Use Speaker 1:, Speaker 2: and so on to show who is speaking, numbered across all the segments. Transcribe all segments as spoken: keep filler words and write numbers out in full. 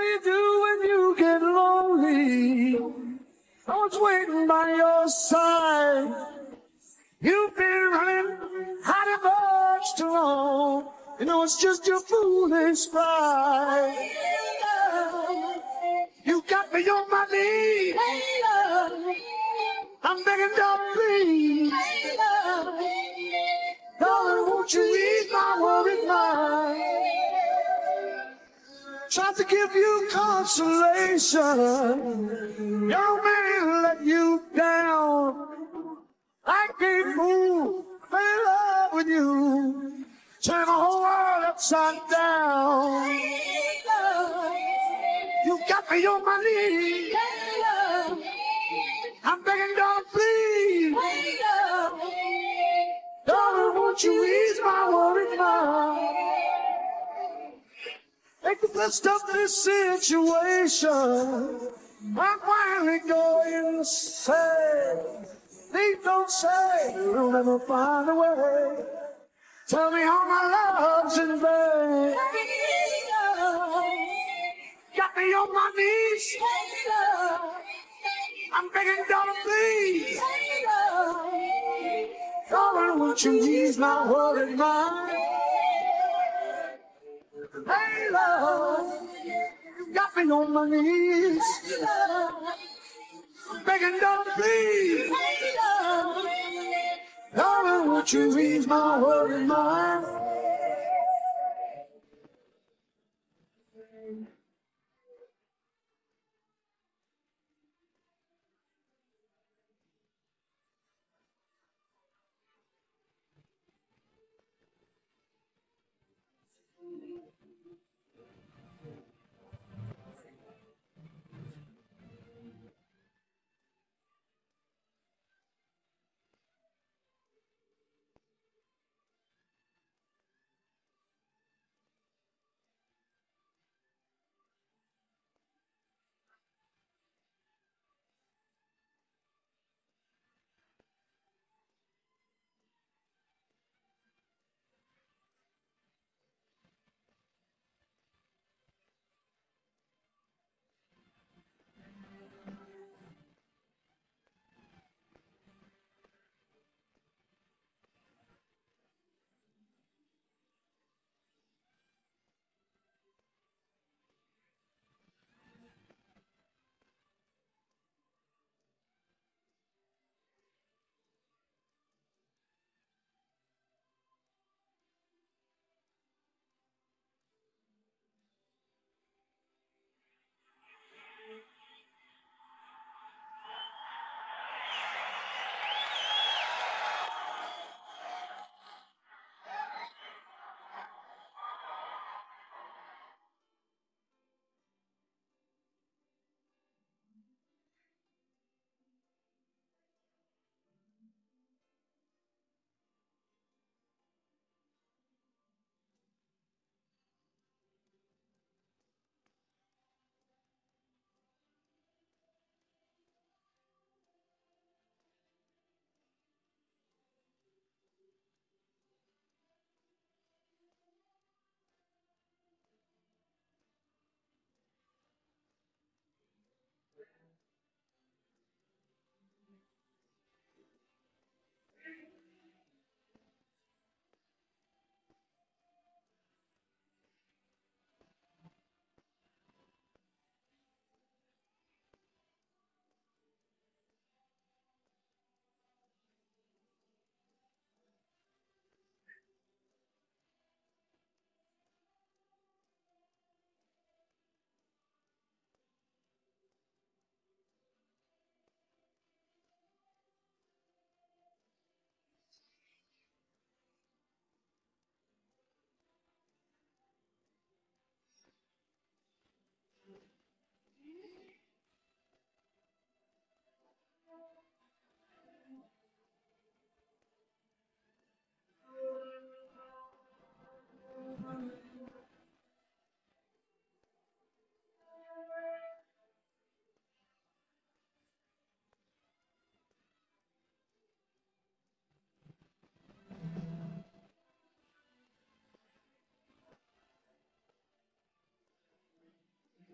Speaker 1: do you do when you get lonely? I was waiting by your side. You've been running hot and much too long. You know it's just your foolish pride. You got me on my knees. I'm begging, don't please. Darling, won't you ease my worried mind? Tried to give you consolation. Your man let you down. I can't move, fell in love with you. Turn the whole world upside down. You got me on my knees. I'm begging, darling, please. Darling, won't you ease my worried mind? Make the best of this situation. I'm finally going to say, please don't say you'll never find a way. Tell me how my love's in vain. Got me on my knees. I'm begging, darling, please. Darling, won't you ease my worried mind? Hey, love, you got me on my knees. I'm begging, darling, please. Darling, won't you ease my worried mind?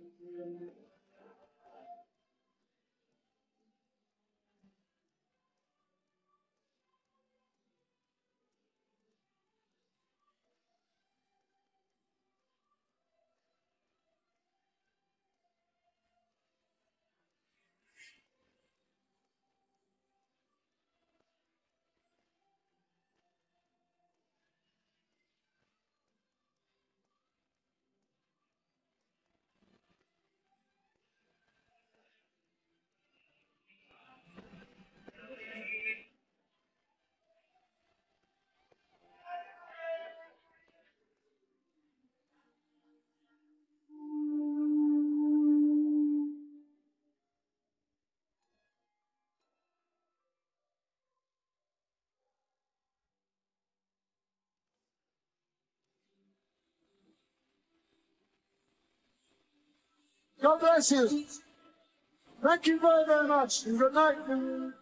Speaker 1: God bless you. Thank you very, very much. And good night.